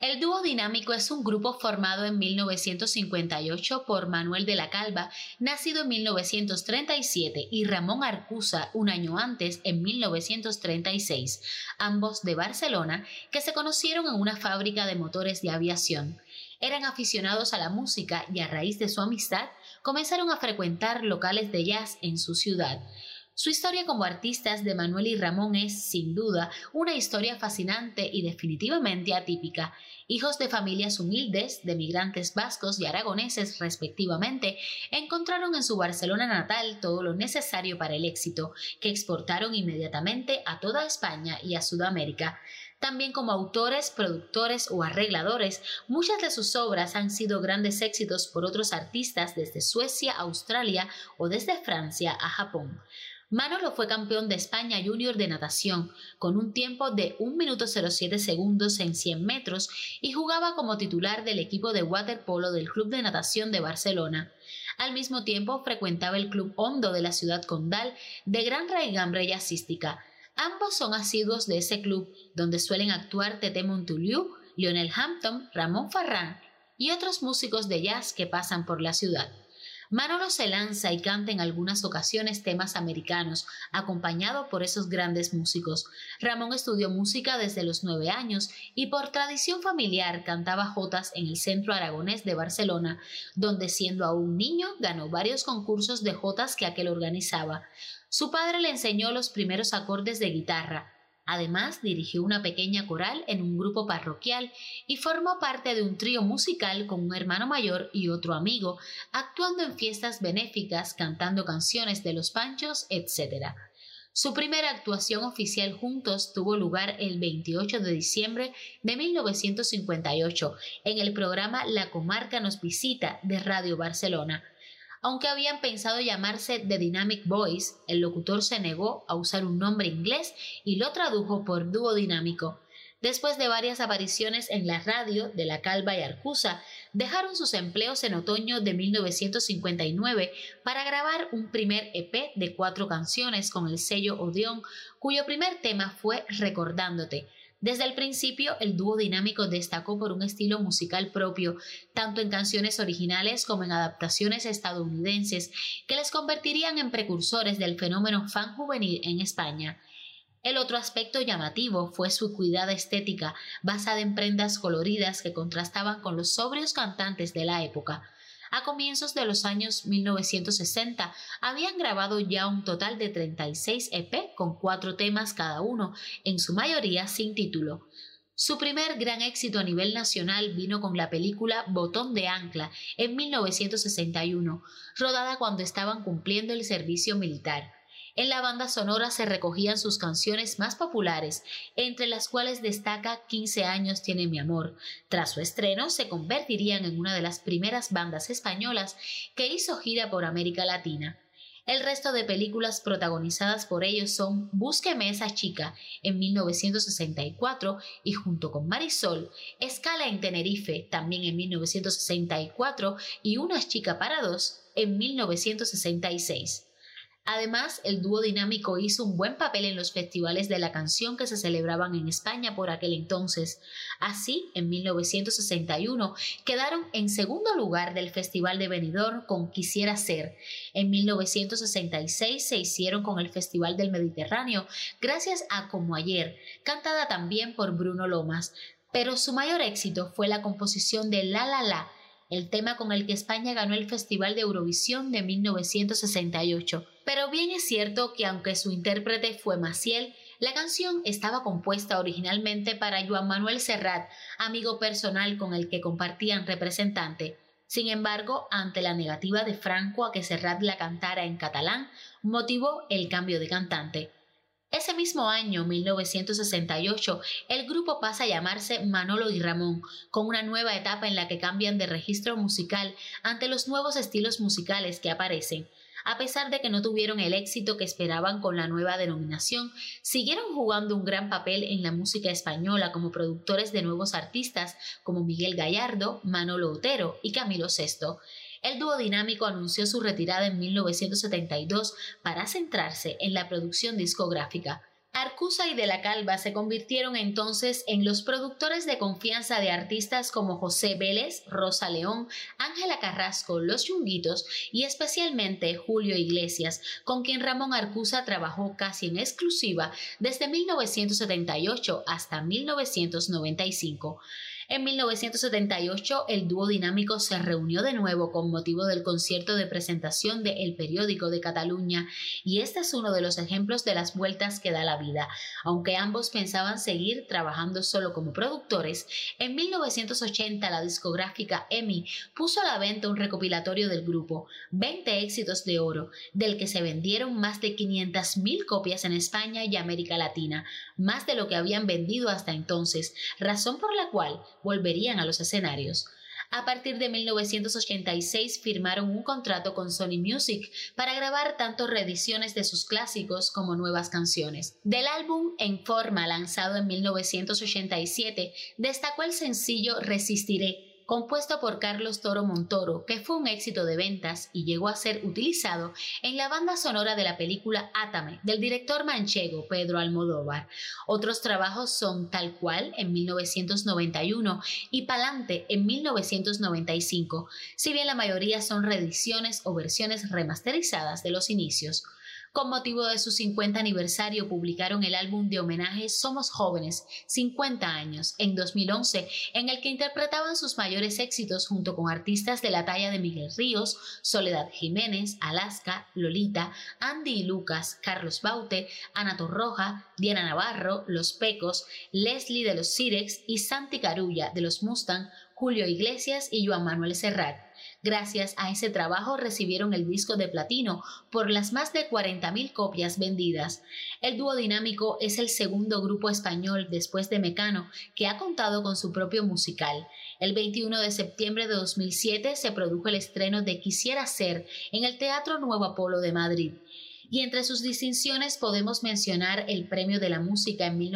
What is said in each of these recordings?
El dúo dinámico es un grupo formado en 1958 por Manuel de la Calva, nacido en 1937, y Ramón Arcusa, un año antes, en 1936, ambos de Barcelona, que se conocieron en una fábrica de motores de aviación. Eran aficionados a la música y a raíz de su amistad comenzaron a frecuentar locales de jazz en su ciudad. Su historia como artistas de Manuel y Ramón es, sin duda, una historia fascinante y definitivamente atípica. Hijos de familias humildes, de migrantes vascos y aragoneses respectivamente, encontraron en su Barcelona natal todo lo necesario para el éxito, que exportaron inmediatamente a toda España y a Sudamérica. También como autores, productores o arregladores, muchas de sus obras han sido grandes éxitos por otros artistas desde Suecia, Australia o desde Francia a Japón. Manolo fue campeón de España junior de natación, con un tiempo de 1 minuto 07 segundos en 100 metros y jugaba como titular del equipo de waterpolo del Club de Natación de Barcelona. Al mismo tiempo frecuentaba el Club Hondo de la ciudad condal de gran raigambre jazzística. Ambos son asiduos de ese club, donde suelen actuar Tete Montoliu, Lionel Hampton, Ramón Farrán y otros músicos de jazz que pasan por la ciudad. Manolo se lanza y canta en algunas ocasiones temas americanos, acompañado por esos grandes músicos. Ramón estudió música desde los 9 años y por tradición familiar cantaba jotas en el Centro Aragonés de Barcelona, donde siendo aún niño ganó varios concursos de jotas que aquel organizaba. Su padre le enseñó los primeros acordes de guitarra. Además, dirigió una pequeña coral en un grupo parroquial y formó parte de un trío musical con un hermano mayor y otro amigo, actuando en fiestas benéficas, cantando canciones de los Panchos, etc. Su primera actuación oficial juntos tuvo lugar el 28 de diciembre de 1958 en el programa La Comarca nos visita de Radio Barcelona. Aunque habían pensado llamarse The Dynamic Boys, el locutor se negó a usar un nombre inglés y lo tradujo por Dúo Dinámico. Después de varias apariciones en la radio de La Calva y Arcusa, dejaron sus empleos en otoño de 1959 para grabar un primer EP de 4 canciones con el sello Odeón, cuyo primer tema fue Recordándote. Desde el principio, el dúo dinámico destacó por un estilo musical propio, tanto en canciones originales como en adaptaciones estadounidenses, que les convertirían en precursores del fenómeno fan juvenil en España. El otro aspecto llamativo fue su cuidada estética, basada en prendas coloridas que contrastaban con los sobrios cantantes de la época. A comienzos de los años 1960 habían grabado ya un total de 36 EP con 4 temas cada uno, en su mayoría sin título. Su primer gran éxito a nivel nacional vino con la película Botón de Ancla en 1961, rodada cuando estaban cumpliendo el servicio militar. En la banda sonora se recogían sus canciones más populares, entre las cuales destaca 15 años tiene mi amor. Tras su estreno, se convertirían en una de las primeras bandas españolas que hizo gira por América Latina. El resto de películas protagonizadas por ellos son Búsqueme esa chica en 1964 y junto con Marisol, Escala en Tenerife también en 1964 y Una chica para dos en 1966. Además, el dúo dinámico hizo un buen papel en los festivales de la canción que se celebraban en España por aquel entonces. Así, en 1961 quedaron en segundo lugar del Festival de Benidorm con Quisiera ser. En 1966 se hicieron con el Festival del Mediterráneo gracias a Como ayer, cantada también por Bruno Lomas. Pero su mayor éxito fue la composición de La La La, el tema con el que España ganó el Festival de Eurovisión de 1968. Pero bien es cierto que aunque su intérprete fue Maciel, la canción estaba compuesta originalmente para Joan Manuel Serrat, amigo personal con el que compartían representante. Sin embargo, ante la negativa de Franco a que Serrat la cantara en catalán, motivó el cambio de cantante. Ese mismo año, 1968, el grupo pasa a llamarse Manolo y Ramón, con una nueva etapa en la que cambian de registro musical ante los nuevos estilos musicales que aparecen. A pesar de que no tuvieron el éxito que esperaban con la nueva denominación, siguieron jugando un gran papel en la música española como productores de nuevos artistas como Miguel Gallardo, Manolo Otero y Camilo Sesto. El dúo dinámico anunció su retirada en 1972 para centrarse en la producción discográfica. Arcusa y De la Calva se convirtieron entonces en los productores de confianza de artistas como José Vélez, Rosa León, Ángela Carrasco, Los Yunguitos y especialmente Julio Iglesias, con quien Ramón Arcusa trabajó casi en exclusiva desde 1978 hasta 1995. En 1978, el dúo dinámico se reunió de nuevo con motivo del concierto de presentación de El Periódico de Cataluña, y este es uno de los ejemplos de las vueltas que da la vida. Aunque ambos pensaban seguir trabajando solo como productores, en 1980 la discográfica EMI puso a la venta un recopilatorio del grupo, 20 éxitos de oro, del que se vendieron más de 500.000 copias en España y América Latina, más de lo que habían vendido hasta entonces, razón por la cual volverían a los escenarios. A partir de 1986 firmaron un contrato con Sony Music para grabar tanto reediciones de sus clásicos como nuevas canciones. Del álbum En Forma, lanzado en 1987, destacó el sencillo Resistiré, compuesto por Carlos Toro Montoro, que fue un éxito de ventas y llegó a ser utilizado en la banda sonora de la película Átame, del director manchego Pedro Almodóvar. Otros trabajos son Tal Cual, en 1991, y Pa'lante, en 1995, si bien la mayoría son reediciones o versiones remasterizadas de los inicios. Con motivo de su 50 aniversario publicaron el álbum de homenaje Somos Jóvenes, 50 años, en 2011, en el que interpretaban sus mayores éxitos junto con artistas de la talla de Miguel Ríos, Soledad Jiménez, Alaska, Lolita, Andy y Lucas, Carlos Baute, Ana Torroja, Diana Navarro, Los Pecos, Leslie de los Sirex y Santi Carulla de los Mustang, Julio Iglesias y Joan Manuel Serrat. Gracias a ese trabajo recibieron el disco de platino por las más de 40.000 copias vendidas. El dúo dinámico es el segundo grupo español después de Mecano que ha contado con su propio musical. El 21 de septiembre de 2007 se produjo el estreno de Quisiera Ser en el Teatro Nuevo Apolo de Madrid. Y entre sus distinciones podemos mencionar el Premio de la Música en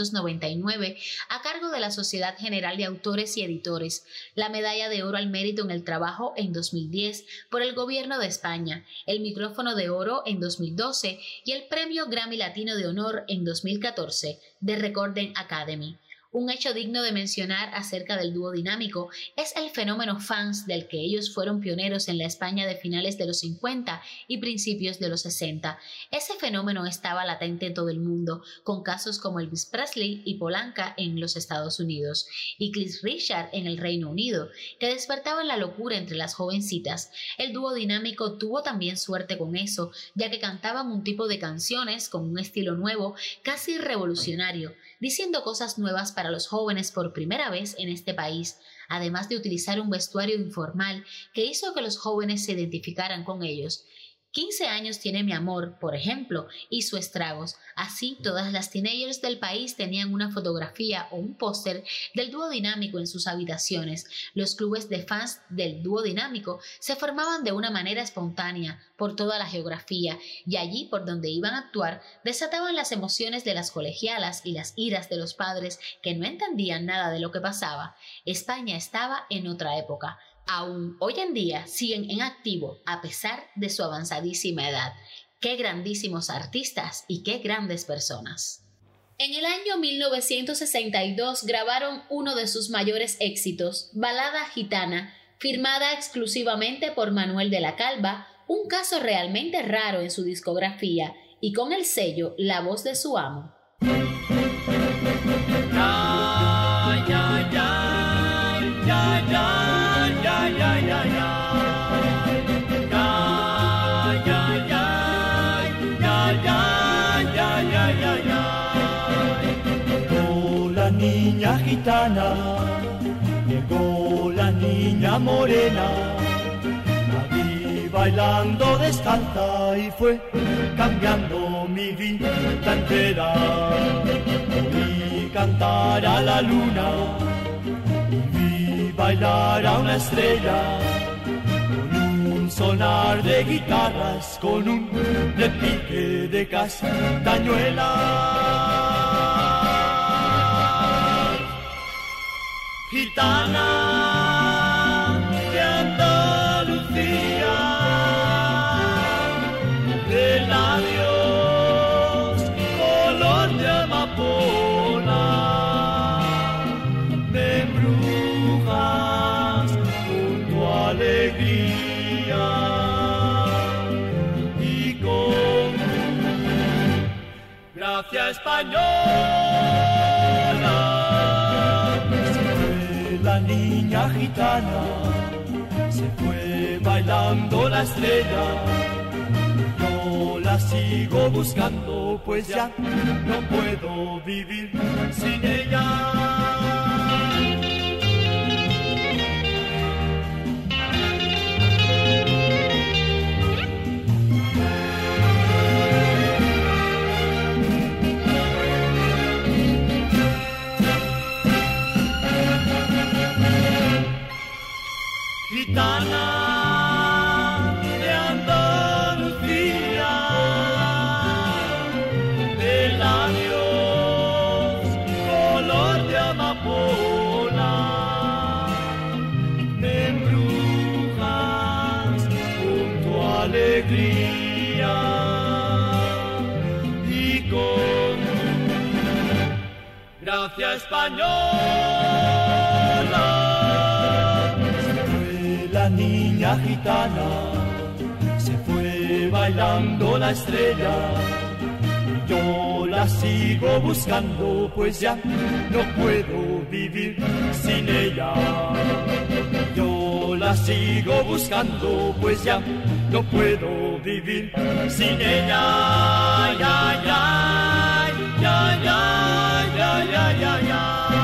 1999 a cargo de la Sociedad General de Autores y Editores, la Medalla de Oro al Mérito en el Trabajo en 2010 por el Gobierno de España, el Micrófono de Oro en 2012 y el Premio Grammy Latino de Honor en 2014 de Recording Academy. Un hecho digno de mencionar acerca del dúo dinámico es el fenómeno fans del que ellos fueron pioneros en la España de finales de los 50 y principios de los 60. Ese fenómeno estaba latente en todo el mundo, con casos como Elvis Presley y Polanca en los Estados Unidos, y Cliff Richard en el Reino Unido, que despertaban la locura entre las jovencitas. El dúo dinámico tuvo también suerte con eso, ya que cantaban un tipo de canciones con un estilo nuevo, casi revolucionario, diciendo cosas nuevas para los jóvenes por primera vez en este país, además de utilizar un vestuario informal que hizo que los jóvenes se identificaran con ellos. 15 años tiene mi amor, por ejemplo, hizo estragos. Así, todas las teenagers del país tenían una fotografía o un póster del dúo dinámico en sus habitaciones. Los clubes de fans del dúo dinámico se formaban de una manera espontánea por toda la geografía, y allí por donde iban a actuar desataban las emociones de las colegialas y las iras de los padres que no entendían nada de lo que pasaba. España estaba en otra época. Aún hoy en día siguen en activo a pesar de su avanzadísima edad. ¡Qué grandísimos artistas y qué grandes personas! En el año 1962 grabaron uno de sus mayores éxitos, Balada Gitana, firmada exclusivamente por Manuel de la Calva, un caso realmente raro en su discografía, y con el sello La Voz de su Amo. Niña gitana, llegó la niña morena, la vi bailando descalza y fue cambiando mi vida entera. Oí cantar a la luna y vi bailar a una estrella, con un sonar de guitarras, con un repique de castañuelas. Gitana de Andalucía, de labios color gracia española. Se fue la niña gitana, se fue bailando la estrella. Yo la sigo buscando, pues ya no puedo vivir sin ella. Gitana de Andalucía, de labios color de amapola, me embrujas con tu alegría y con gracia española. La niña gitana se fue bailando la estrella. Yo la sigo buscando, pues ya no puedo vivir sin ella. Yo la sigo buscando, pues ya no puedo vivir sin ella. Ya, ya, ya, ya, ya, ya, ya, ya.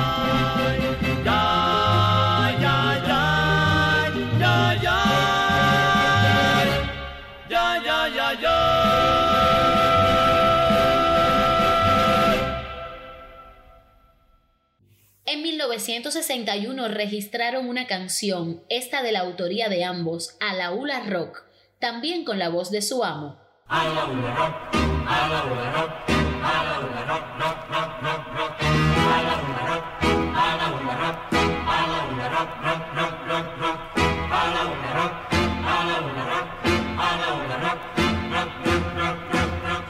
En 1961 registraron una canción, esta de la autoría de ambos, Alaula Rock, también con la voz de su amo. Alaula Rock, Alaula Rock, Alaula Rock, rock, rock, rock, rock, Alaula Rock, Alaula Rock, Alaula Rock, rock, rock, rock, rock, Alaula Rock, Alaula Rock, Alaula Rock, rock, rock, rock, rock, rock,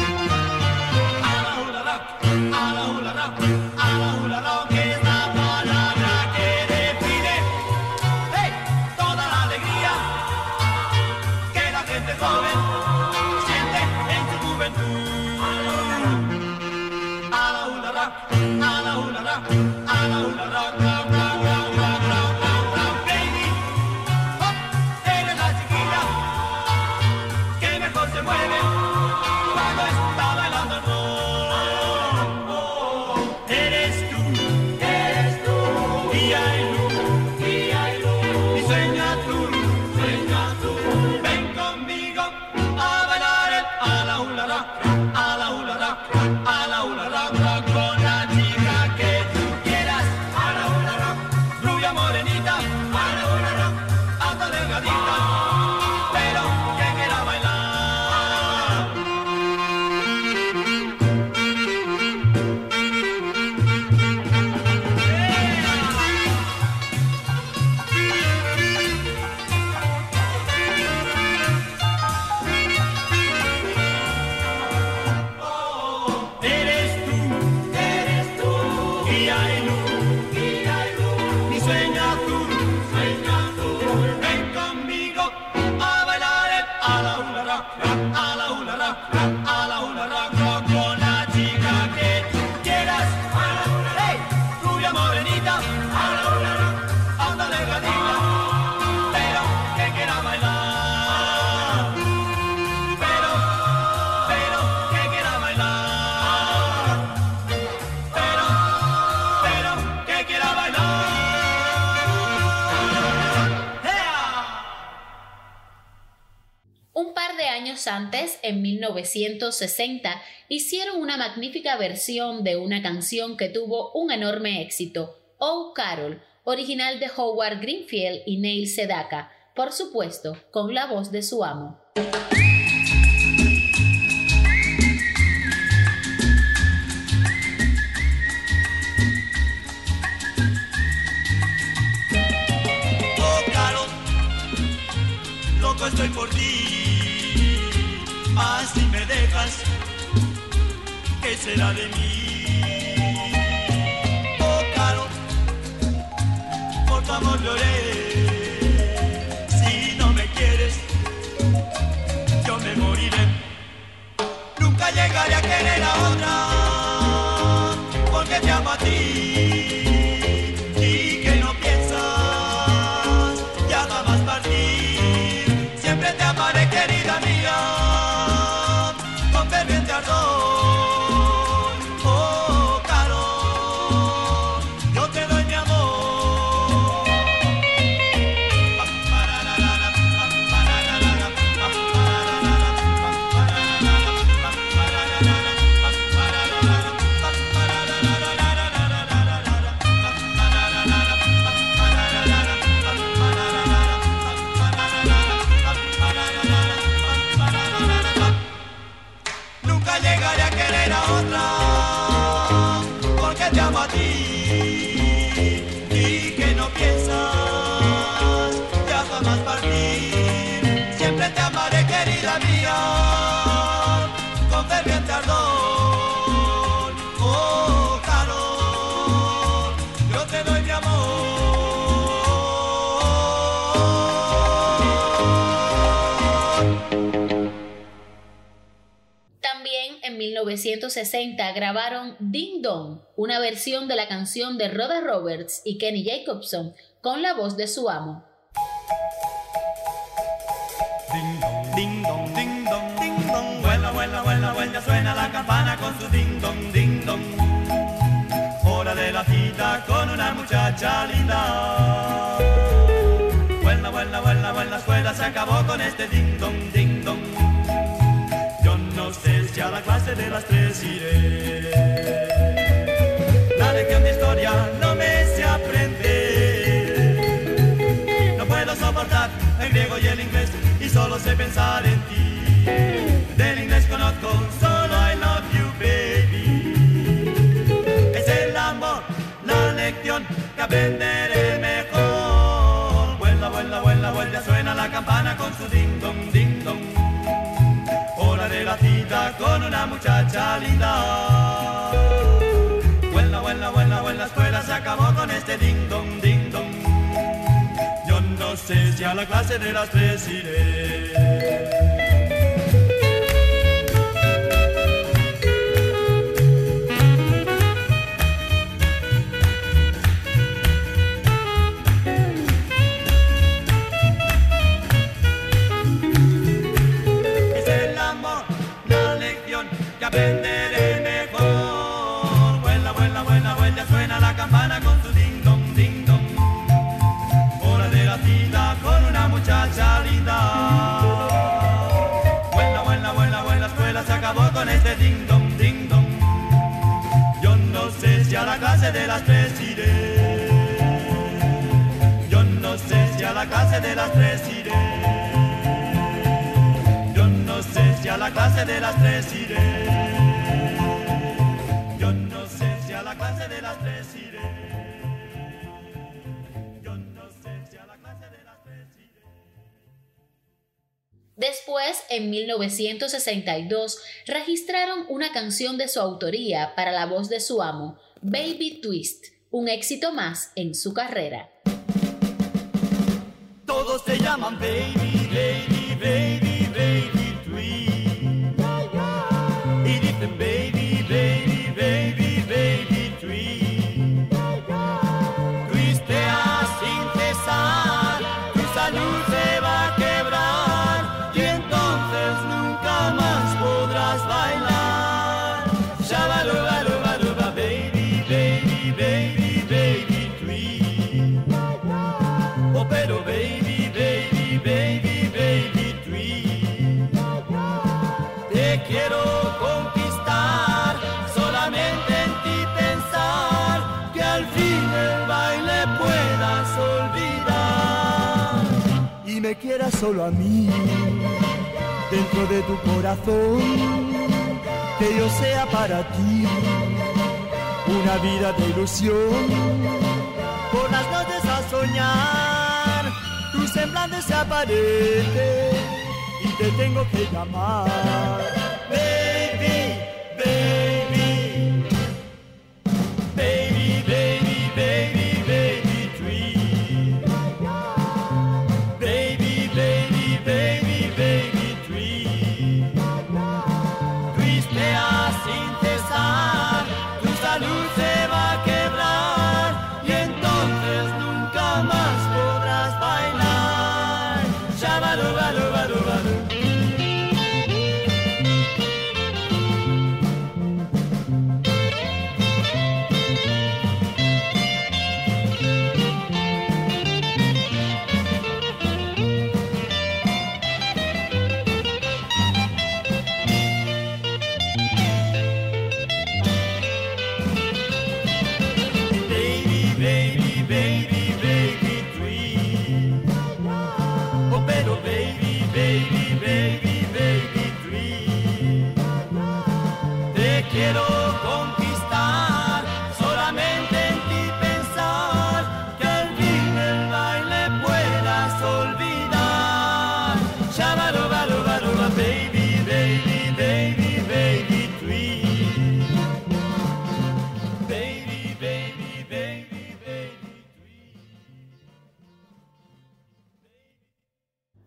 Alaula Rock, Alaula Rock, Alaula Rock es la palabra que define, hey, toda la alegría que la gente joven siente en su juventud. Alaula Rock, Alaula Rock, Alaula Rock, rock, rock, rock, rock, rock, rock, rock, baby, oh, eres la chiquilla que mejor se mueve cuando está bailando el rock. Eres tú, día y luz, y sueña tú, ven conmigo a bailar el Alaula Rock, Alaula Rock, Alaula Rock, rock, con la chica que tú quieras, Alaula Rock, rubia morenita, Alaula Rock, alta delgadita, pero que quiera bailar. Eres tú, guía y luz, y sueña tú, ven conmigo a bailar el Alaula Rock, Alaula Rock, Alaula Rock, rock, con la chica que tú quieras, hey, rubia morenita, Alaula Rock, alta delgadita, pero que quiera bailar, pero que quiera bailar, pero que quiera bailar. ¡Ea! Un par de años antes, en 1960, hicieron una magnífica versión de una canción que tuvo un enorme éxito, Oh Carol, original de Howard Greenfield y Neil Sedaka, por supuesto, con la voz de su amo. Oh, Carol, loco estoy por ti, así me dejas, ¿qué será de mí? Oh, Carol, por tu amor lloré, si no me quieres, yo me moriré, nunca llegaré llegaré a querer a otra, porque te amo a ti y que no piensas ya jamás partir. Siempre te amaré, querida mía, con ferviente ardor. Oh, caro, yo te doy mi amor. Nunca llegaré a querer a otra, porque te amo a ti y que no piensas ya jamás partir. Siempre te amaré, querida mía, con ferviente ardor. Oh, caro, yo te doy mi amor. También en 1960 grabaron Ding Dong, una versión de la canción de Rhoda Roberts y Kenny Jacobson con la voz de su amo. Ding dong, ding dong, ding dong, ding dong. Vuela, vuela, vuela, vuela, suena la campana con su ding dong, ding dong. Hora de la cita con una muchacha linda. Vuela, vuela, vuela, vuela, la escuela se acabó con este ding dong, ding dong. Yo no sé si a la clase de las 3 iré. La lección de historia no me sé aprender. No puedo soportar el griego y el inglés y solo sé pensar en ti. Del inglés conozco solo I love you, baby. Es el amor, la lección que aprenderé mejor. Vuela, vuela, vuela, vuela, suena la campana con su ding dong, ding dong. Hora de la cita con una muchacha linda. Vuela, vuela, vuela, vuela, la escuela se acabó con este ding dong, ding dong. Yo no sé si a la clase de las 3 iré. Es el amor, la lección que aprenderé mejor. Vuela, vuela, vuela, vuela, suena la campana con su ding dong, ding dong. Hora de la cita con una muchacha linda. Vuela, vuela, vuela, vuela, la escuela se acabó con este ding dong, ding dong. Yo no sé si a la clase de las 3 iré. Yo no sé si a la clase de las 3 iré. Yo no sé si a la clase de las 3 iré. Yo no sé si a la clase de las 3 iré. Yo no sé si a la clase de las 3 iré. Después, en 1962, registraron una canción de su autoría para la voz de su amo, Baby Twist, un éxito más en su carrera. Todos te llaman baby, baby, baby, baby twist. Y dicen baby, baby, baby, baby twist. Twisteas sin cesar, tu salud se va a quebrar y entonces nunca más podrás bailar. Shabalubalubaluba, baby, baby, baby, baby twist. Oh, pero baby, baby, baby, baby twist. Te quiero conquistar, solamente en ti pensar, que al fin el baile puedas olvidar. Y me quieras solo a mí, dentro de tu corazón, que yo sea para ti una vida de ilusión. Por las noches a soñar, tu semblante se aparece y te tengo que llamar. Baby, baby, baby, baby, baby, baby twist. Baby, baby, baby, baby twist. Twistea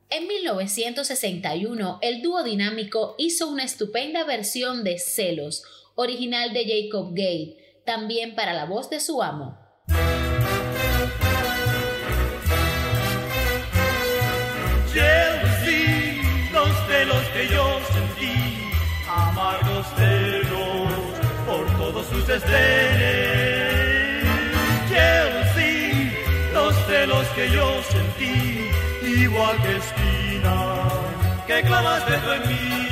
En 1961, el dúo dinámico hizo una estupenda versión de Celos, original de Jacob Gate, también para la voz de su amo. Jealousy, los celos que yo sentí, amargos celos por todos sus desdenes. Jealousy, los celos que yo sentí, igual que espina que clavaste tú en mí.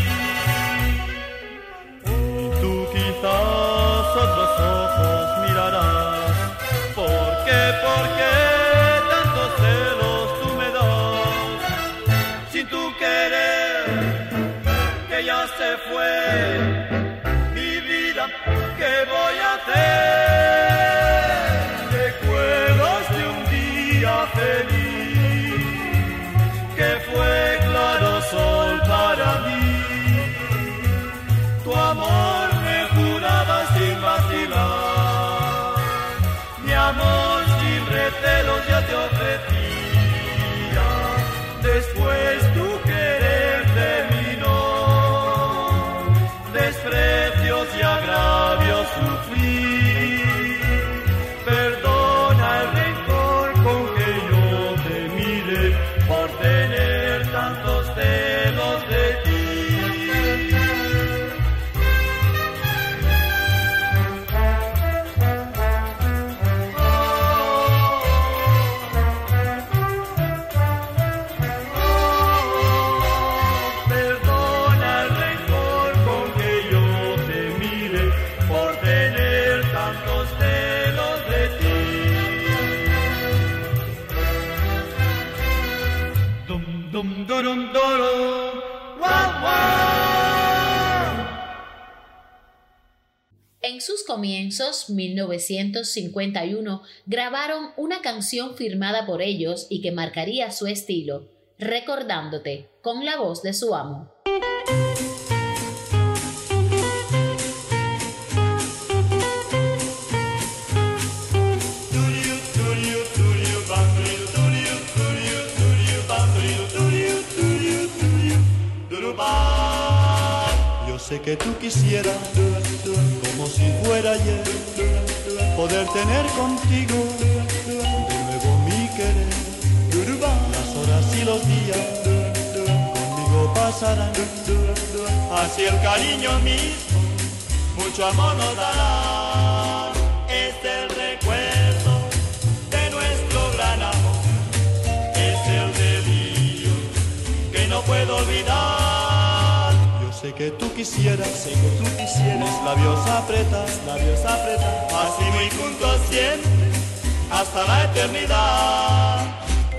Y tú quizás otros ojos mirarás. ¿Por qué tantos celos tú me das? Sin tu querer, que ya se fue mi vida, ¿qué voy a hacer? ¿Recuerdas de un día feliz que fue claro sol para mí? Tu amor me juraba sin vacilar, mi amor sin recelos ya te ofrecía. Después tu querer terminó, desprecios y agravios sufrí. Perdona el rencor con que yo te mire por tener tantos celos de ti. Perdona el rencor con que yo te mire por tener tantos celos de ti. Dum dum durum durum, wow wow. En sus comienzos, 1951, grabaron una canción firmada por ellos y que marcaría su estilo, Recordándote, con la voz de su amo. Yo sé que tú quisieras, como si fuera ayer, poder tener contigo de nuevo mi querer. Las horas y los días conmigo pasarán, así el cariño mismo mucho amor nos dará. Es el recuerdo de nuestro gran amor, es el delirio que no puedo olvidar. Yo sé que tú quisieras, mis labios apretas, así muy juntos siempre, hasta la eternidad.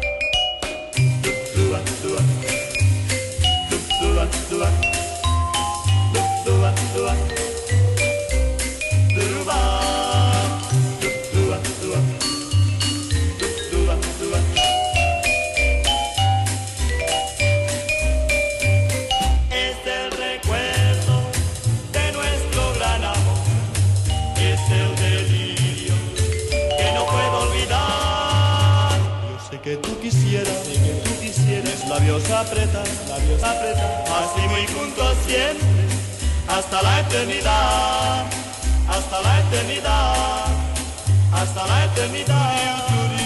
Es el recuerdo de nuestro gran amor, es el delirio que no puedo olvidar. Yo sé que tú quisieras, mis labios apretas, así muy juntos siempre, hasta la eternidad, hasta la eternidad, hasta la eternidad.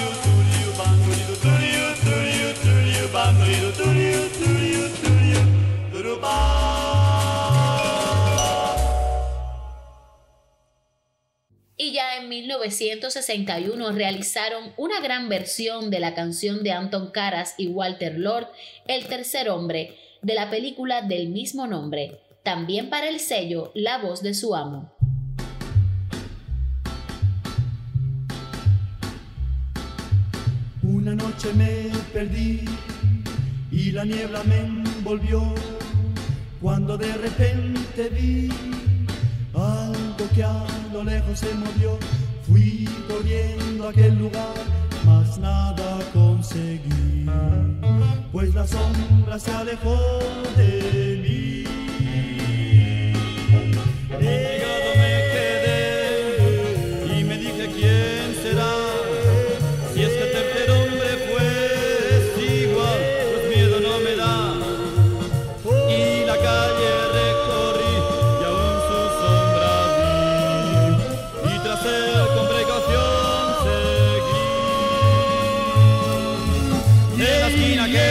Y ya en 1961 realizaron una gran versión de la canción de Anton Karas y Walter Lord, El tercer hombre, de la película del mismo nombre, también para el sello La voz de su amo. Una noche me perdí y la niebla me envolvió, cuando de repente vi algo que a lo lejos se movió. Fui corriendo a aquel lugar, mas nada conseguí, pues la sombra se alejó de mí. Pegado me quedé y me dije, ¿quién será? Si es que el tercer hombre fue igual, pues miedo no me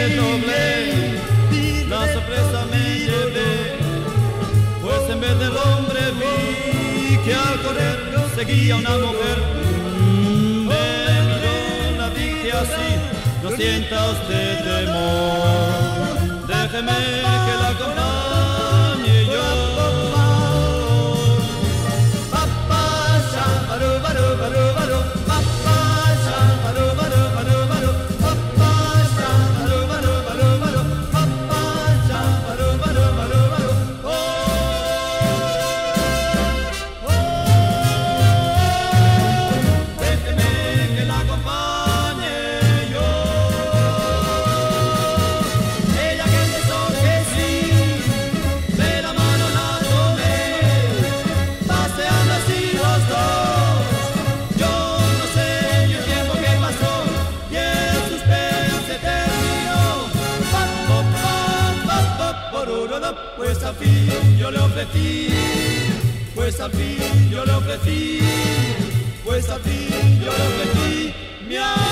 doblé, la sorpresa me llevé, pues en vez del hombre vi que al correr seguía una mujer. Me miró, la dije así, no sienta usted temor, déjeme que la acompañe yo. Pues al fin yo le ofrecí, pues al fin yo le ofrecí, pues al fin yo le ofrecí mi amor.